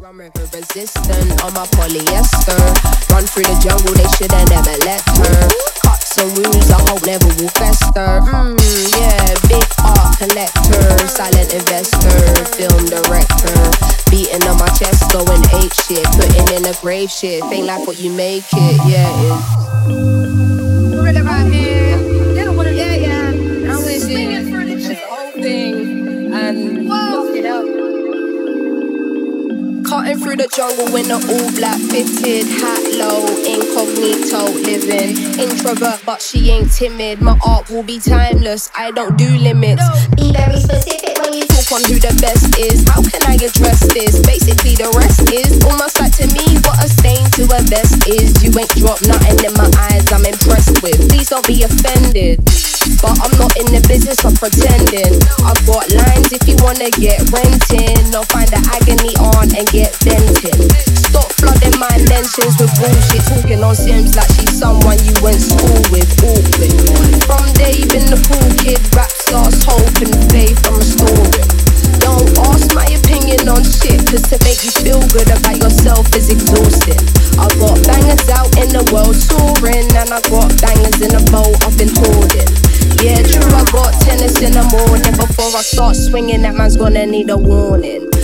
I'm river resistant on my polyester. Run through the jungle, they shoulda never let her. Cuts and wounds I hope never will fester. Yeah, big art collector, silent investor, film director. Beating on my chest, going ape shit, putting in the grave shit. Ain't like what you make it, yeah it is. Right about here, yeah. I'm with it. This whole thing and fuck it up. Cutting through the jungle in the all black fitted hat low, incognito living. Introvert but she ain't timid. My art will be timeless, I don't do limits. Be very specific when you talk on who the best is. How can I address this? Basically the rest is almost like to me what a stain to a vest is. You ain't dropped nothing in my eyes I'm impressed with. Please don't be offended, but I'm not in the business of pretending. I've got lines if you wanna get renting, or find the agony on and get vented. Stop flooding my mentions with bullshit, talking on Sims like she's someone you went school with. Awkward. From Dave in the pool kid, rap stars hope and faith I'm restoring. Don't ask my opinion on shit, cause to make you feel good about yourself is exhausting. I got bangers out in the world touring, and I got bangers in a boat I've been hoarding. Yeah, true, I got tennis in the morning. Before I start swinging, that man's gonna need a warning.